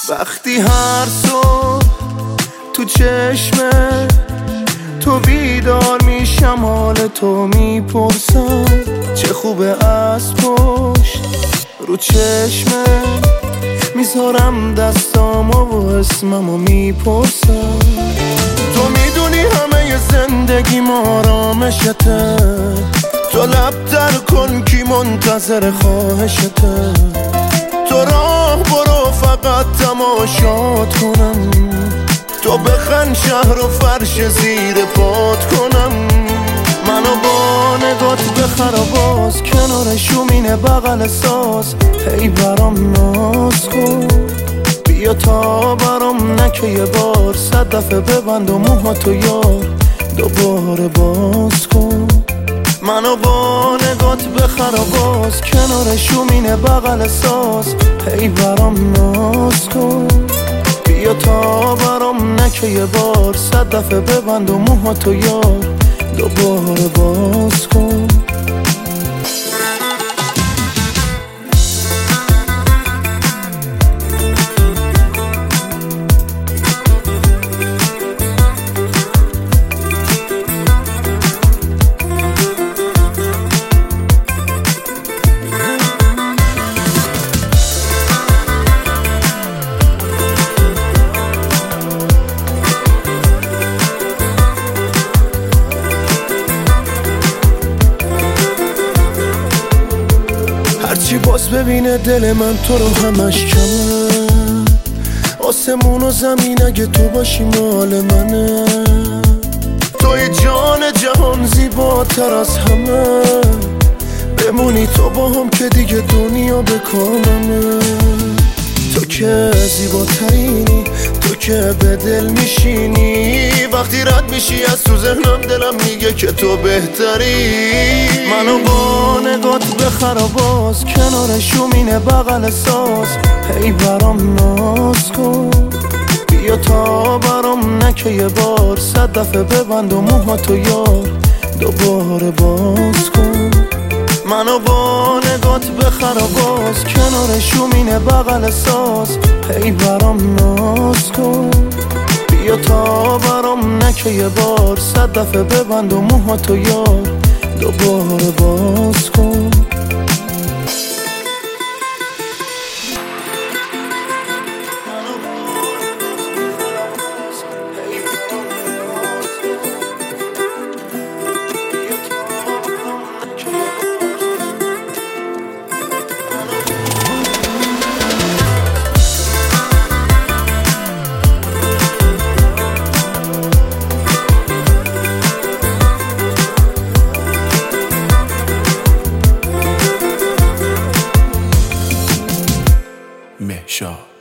وقتی هر صبح تو چشمه تو بیدار میشم، حال تو میپرسم چه خوبه، از پشت رو چشمه میذارم دستامو و اسممو میپرسم. تو میدونی همه زندگیم آرامشته، تو لب در کن کی منتظر خواهشته. تو راه برو فقط تماشات کنم، تو بخند شهر و فرش زیر پات کنم. منو با نگات بخر و باز کنار شومینه بغل ساز، هی برام ناز کن، بیا تا برام نکه یه بار، 100 دفعه ببند و موهاتو یار دوباره باز کن. منو با نگات بخر و باز کنار شومینه بغل ساز، هی برام ناز کن، بیا تا برام نکه یه بار، 100 دفعه ببند و موهاتو یار دوباره باز کن. هرچی باز ببینه دل من تو رو همش کمه، آسمون و زمین اگه تو باشی مال منه. توی جان جهان زیباتر از همه، بمونی تو با هم که دیگه دنیا به کاممه. تو که زیباترینی، تو که به دل میشینی، وقتی رد میشی از تو ذهنم دلم میگه که تو بهتری. منو با نگات بخر و باز کنار شومینه بغل ساز، هی برام ناز کن، بیا تا برام نکه یه بار، 100 دفعه ببند و موهاتو یار دوباره باز کن. منو با نگات بخر و باز کنار شومینه بغل ساز، هی برام ناز کن، بیا تا برام نکه یه بار، 100 دفعه ببند و موهاتو یار دوباره باز کن. مهشاد.